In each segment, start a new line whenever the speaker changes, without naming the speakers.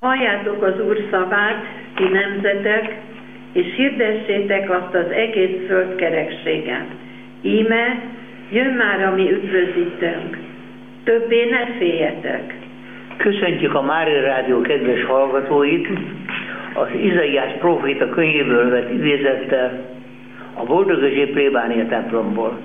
Halljátok az Úr szavát, ti nemzetek, és hirdessétek azt az egész földkerekségen. Íme, jön már a mi üdvözítőnk. Többé ne féljetek.
Köszöntjük a Mária Rádió kedves hallgatóit, az Izaiás próféta könyvéből vett idézettel a Boldog-Özsé plébánia templomból.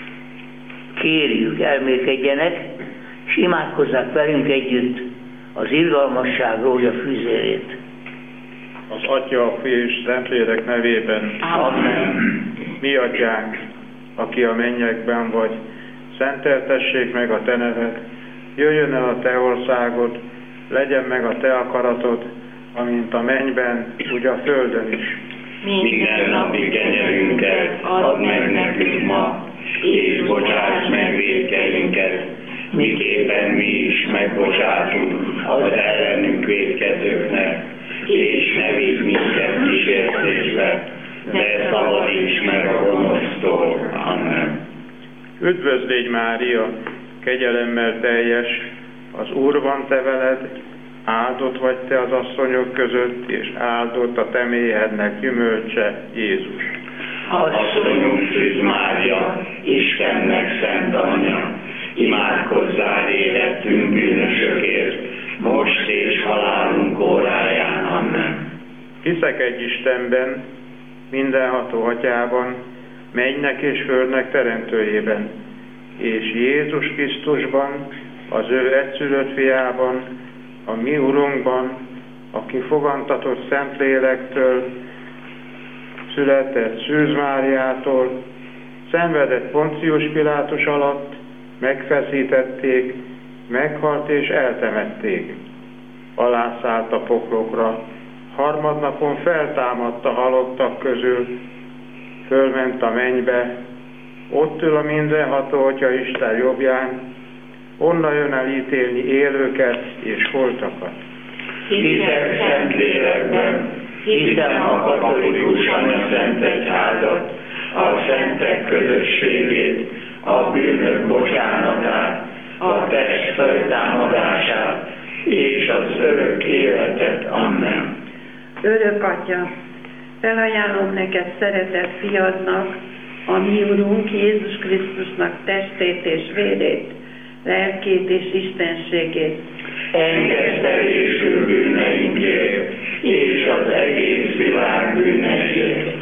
Kérjük, elmélkedjenek, és imádkozzák velünk együtt az irgalmasság rózsa fűzérét.
Az Atya, a Fiú és Szentlélek nevében.
Amen.
Mi Atyánk, aki a mennyekben vagy, szenteltessék meg a Te neved, jöjjön el a Te országod, legyen meg a Te akaratod, amint a mennyben, úgy a földön is.
Minden napi kenyerünket add meg nekünk ma, és bocsáss meg vétkeinket, miképpen mi is megbocsátunk az ellenünk vétkezőknek, és ne vigy minket kísértésbe, de szabadíts meg a gonosztól. Amen.
Üdvözlégy Mária, kegyelemmel teljes, az Úr van te veled, áldott vagy te az asszonyok között, és áldott a te méhednek gyümölcse, Jézus.
Asszonyunk Szűz Mária, Istennek szent anyja, imádkozzál érettünk bűnösökért, most és halálunk óráján. Amen.
Hiszek egy Istenben, mindenható Atyában, mennynek és földnek teremtőjében, és Jézus Krisztusban, az ő egyszülött fiában, a mi Urunkban, aki fogantatott Szentlélektől, született Szűz Máriától, szenvedett Poncius Pilátus alatt, megfeszítették, meghalt és eltemették. Alászállt a poklokra, harmadnapon feltámadt a halottak közül, fölment a mennybe, ott ül a mindenható Atya Isten jobbján, onnan jön el ítélni élőket és holtakat.
Hiszek Szentlélekben, hiszem a katolikus anyaszentegyházat, a szentek közösségét, a bűnök bocsánatát, a test feltámadását és az örök életet. Amen.
Örök Atya, felajánlom neked szeretett fiadnak, a mi Urunk Jézus Krisztusnak testét és vérét, lelkét és istenségét.
Engesztelésül bűneinkért és az egész világ bűneiért.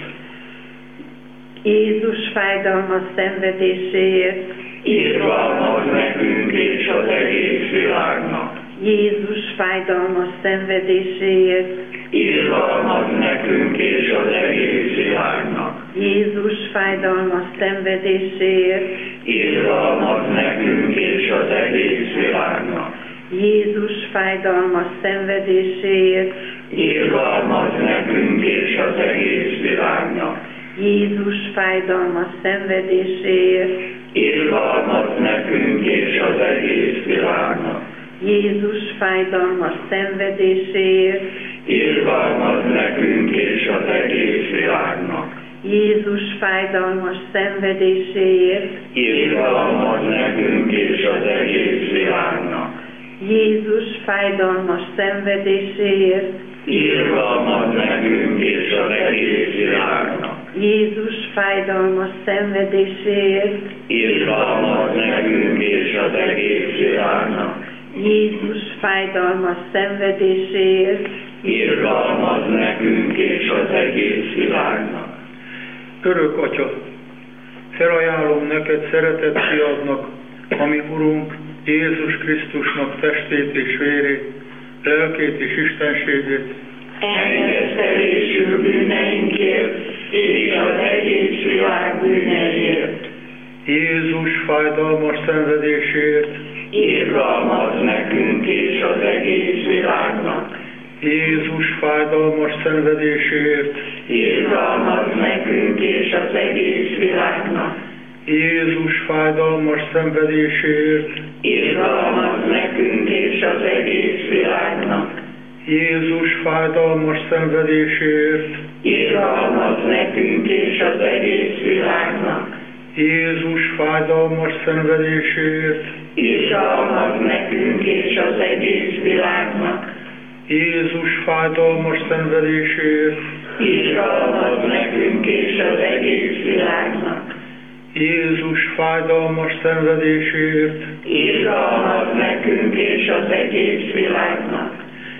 Jézus fájdalmas szenvedéséért,
irgalmaz nekünk és az egész világnak.
Jézus fájdalmas szenvedéséért,
irgalmaz nekünk és az egész világnak.
Jézus fájdalmas szenvedéséért,
irgalmaz nekünk és az egész világnak.
Jézus fájdalmas szenvedéséért,
irgalmaz nekünk és az egész világnak.
Jézus fájdalmas szenvedéséért,
irgalmaz nekünk és az egész világnak.
Jézus fájdalmas szenvedéséért,
irgalmaz nekünk és az egész világnak.
Jézus fájdalmas szenvedéséért,
irgalmaz nekünk és az egész világnak.
Jézus fájdalmas szenvedéséért,
irgalmaz nekünk és az egész világnak.
Jézus fájdalmas szenvedéséért,
irgalmaz nekünk és az egész világnak.
Jézus fájdalmas szenvedéséért,
irgalmaz nekünk és az egész világnak.
Örök Atya, felajánlom neked szeretett fiadnak, ami Urunk Jézus Krisztusnak testét és vérét, lelkét és istenségét.
Engesztelésül bűneinkért és az egész világ bűneiért.
Jézus fájdalmas szenvedéséért,
irgalmaz nekünk és az egész világnak.
Jézus fájdalmas szenvedéséért,
irgalmaz nekünk és az egész világnak.
Jézus fájdalmas szenvedéséért,
irgalmaz nekünk és az egész világnak.
Jézus fájdalmas szenvedéséért,
irgalmaz nekünk és az egész világnak.
Jézus fájdalmas szenvedéséért,
irgalmaz nekünk és az egész világnak.
Jézus fájdalmas szenvedésért,
irgalmaz nekünk és az egész világnak.
Jézus fájdalmas szenvedésért,
Irgalmaz nekünk és az egész világnak.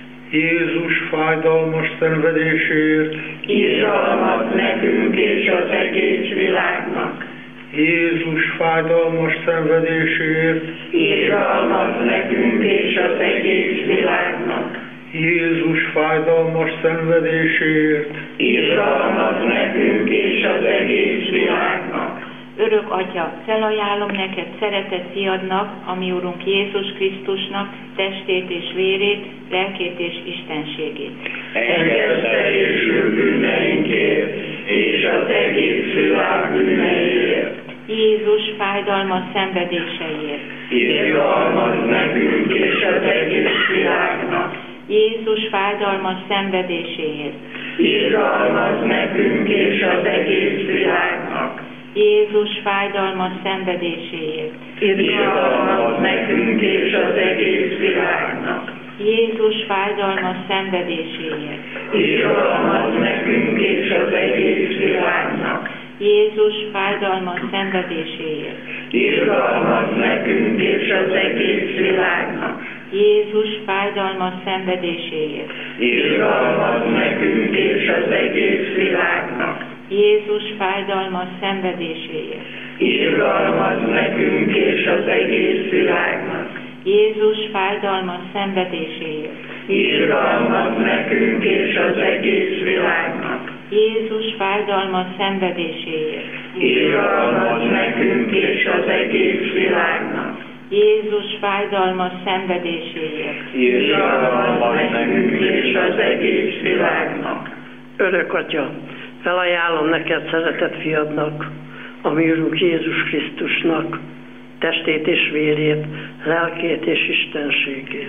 Jézus fájdalmas szenvedésért,
Irgalmaz nekünk és az egész világnak.
Jézus fájdalmas szenvedésért,
Irgalmaz nekünk és az egész világnak.
Jézus fájdalmas szenvedésért,
Irgalmaz nekünk és az egész világnak.
Örök Atya, felajánlom neked szeretett fiadnak, a mi Urunk Jézus Krisztusnak testét és vérét, lelkét és istenségét.
Engesztelésül bűneinkért és az egész világ bűneiért.
Jézus fájdalmas szenvedéseiért.
Irgalmaz nekünk és az egész világnak.
Jézus fájdalmas szenvedéséért.
Irgalmaz nekünk és az egész világnak.
Jézus fájdalmas szenvedéséért.
Irgalmaz nekünk és az egész világnak.
Jézus fájdalmas szenvedéséért.
Irgalmaz nekünk és az egész világnak.
Jézus fájdalmas szenvedéséért.
Irgalmaz nekünk és az egész világnak.
Jézus fájdalmas szenvedéséért.
Irgalmaz nekünk és az egész világnak.
Jézus fájdalmas szenvedéséért.
Irgalmaz nekünk és az egész világnak.
Jézus fájdalmas szenvedéséért.
Irgalmaz nekünk és az egész világnak.
Jézus fájdalmas szenvedéséért.
Irgalmaz nekünk és az egész világnak.
Jézus fájdalmas szenvedéséért.
Irgalmaz nekünk és az egész világnak.
Örök Atya, felajánlom neked szeretett fiadnak, a mi Urunk Jézus Krisztusnak, testét és vérét, lelkét és istenségét.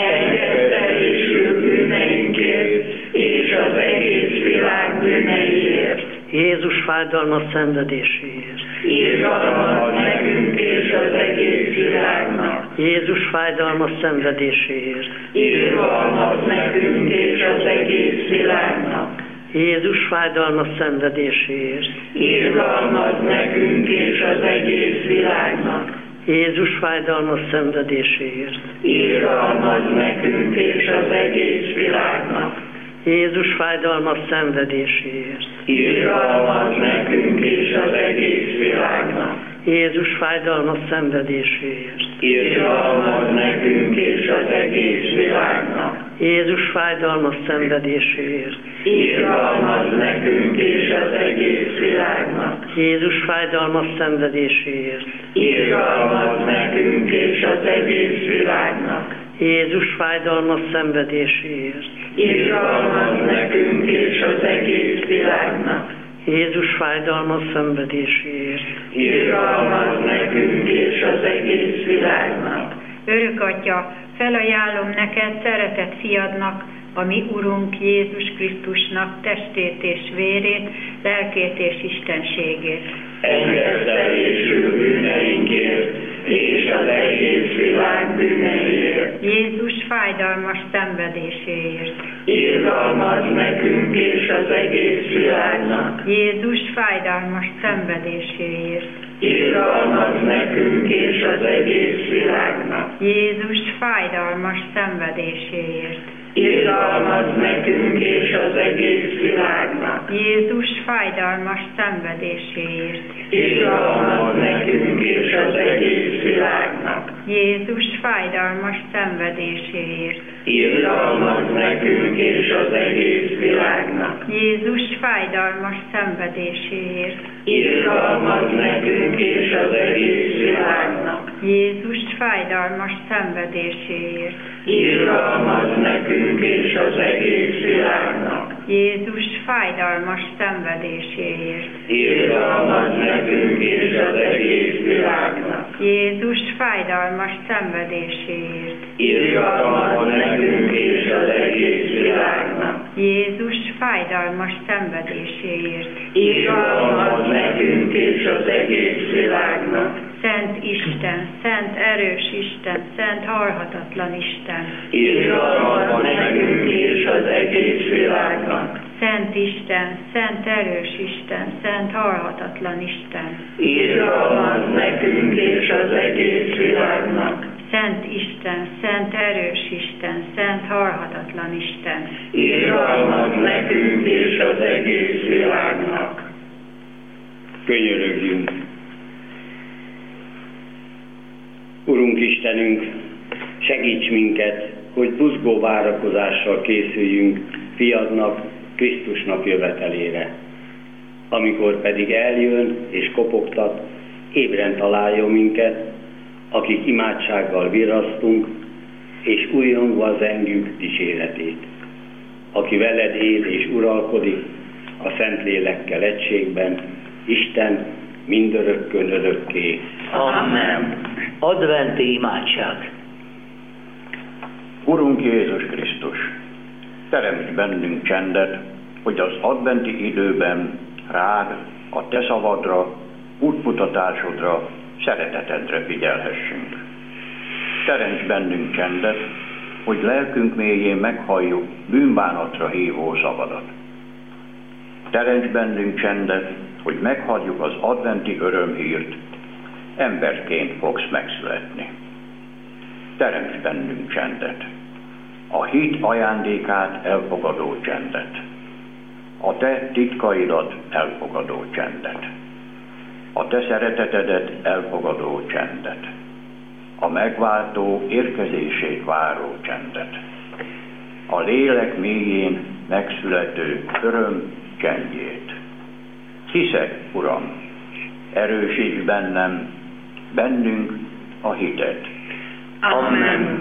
Engesztelésül bűneinkért és az egész világ bűneiért.
Jézus fájdalmas szenvedéséért.
Irgalmaz nekünk és az egész világnak.
Jézus fájdalmas szenvedéséért.
Irgalmaz nekünk és az egész világnak.
Jézus fájdalmas szenvedéséért.
Irgalmaz nekünk és az egész világnak.
Jézus fájdalmas szenvedéséért.
Irgalmaz nekünk és az egész világnak.
Jézus fájdalmas szenvedéséért.
Irgalmaz nekünk és az egész világnak.
Jézus fájdalmas szenvedéséért.
Irgalmaz nekünk és az egész világnak.
Jézus fájdalmas szenvedéséért.
Irgalmaz nekünk és az egész világnak.
Jézus fájdalmas szenvedéséért.
Irgalmaz nekünk és az egész világnak.
Jézus fájdalmas szenvedéséért.
Irgalmaz nekünk és az egész világnak.
Jézus fájdalmas szenvedéséért.
Irgalmaz nekünk és az egész világnak.
Örök Atya, felajánlom neked szeretett fiadnak, a mi Urunk Jézus Krisztusnak testét és vérét, lelkét és istenségét.
Engesztelésül bűneinkért és az egész világ bűneiért.
Jézus fájdalmas szenvedéséért.
Irgalmaz nekünk és az egész világnak.
Jézus fájdalmas szenvedéséért.
Irgalmaz nekünk és az egész világnak.
Jézus fájdalmas szenvedéséért.
Irgalmaz nekünk és az egész világnak.
Jézus fájdalmas szenvedéséért.
Irgalmaz nekünk és az egész világnak.
Jézus fájdalmas szenvedéséért.
Irgalmaz nekünk és az egész világnak.
Jézus fájdalmas szenvedéséért.
Irgalmaz nekünk és az egész világnak.
Jézus fájdalmas szenvedéséért.
Irgalmaz nekünk és az egész világnak.
Jézus fájdalmas szenvedéséért.
Irgalmaz nekünk és az egész világnak.
Jézus fájdalmas szenvedéséért.
Irgalmaz nekünk és az egész világnak.
Jézus fájdalmas szenvedéséért.
Irgalmaz nekünk és az egész világnak.
Szent Isten, szent erős Isten, szent halhatatlan Isten.
Irgalmaz nekünk egész világnak.
Szent Isten, szent erős Isten, szent halhatatlan Isten.
Irgalmaz nekünk és az egész világnak.
Szent Isten, szent erős Isten, szent halhatatlan Isten.
Irgalmaz nekünk és az egész világnak.
Könyörögjünk. Urunk Istenünk, segíts minket, hogy buzgó várakozással készüljünk fiadnak, Krisztusnak jövetelére. Amikor pedig eljön és kopogtat, ébren találjon minket, akik imádsággal virrasztunk, és újongva zengjük dicséretét. Aki veled él és uralkodik, a Szentlélekkel egységben, Isten mindörökkön örökké.
Amen. Adventi imádság.
Urunk Jézus Krisztus, teremts bennünk csendet, hogy az adventi időben rád, a te szavadra, útmutatásodra, szeretetedre figyelhessünk. Teremts bennünk csendet, hogy lelkünk mélyén meghalljuk bűnbánatra hívó szavadat. Teremts bennünk csendet, hogy meghalljuk az adventi örömhírt, emberként fogsz megszületni. Teremts bennünk csendet, a hit ajándékát elfogadó csendet, a te titkaidat elfogadó csendet, a te szeretetedet elfogadó csendet, a megváltó érkezését váró csendet, a lélek mélyén megszülető öröm csendjét. Hiszek, Uram, erősíts bennünk a hitet.
Amen.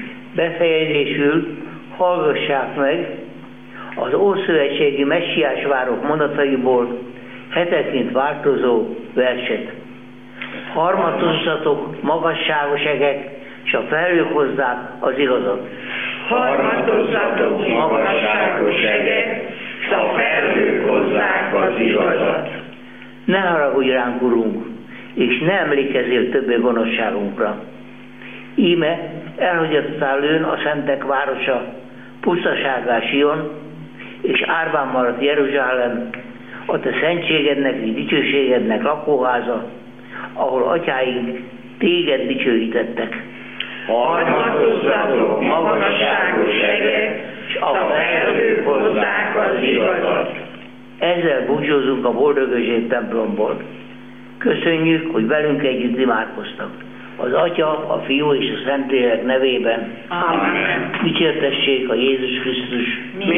Befejezésül hallgassák meg az ószövetségi messiás várok mondataiból heteként változó verset. Harmatozzatok magasságos egek, s a felhők hozzák az igazat.
Harmatozzatok magasságos egek, s a felhők hozzák az igazat.
Ne haragudj ránk, Urunk, és ne emlékezzél többé gonoszságunkra. Íme elhagyottá lőn a szentek városa, pusztaságá Sion, és árván maradt Jeruzsálem, a te szentségednek és dicsőségednek lakóháza, ahol atyáink téged dicsőítettek.
Harmatozzatok magasságos egek, s a felhők hozzák az igazat.
Ezzel búcsúzunk a Boldogösség templomból. Köszönjük, hogy velünk együtt imádkoztak. Az Atya, a Fiú és a Szentlélek nevében.
Amen.
Dicsértessék a Jézus Krisztus.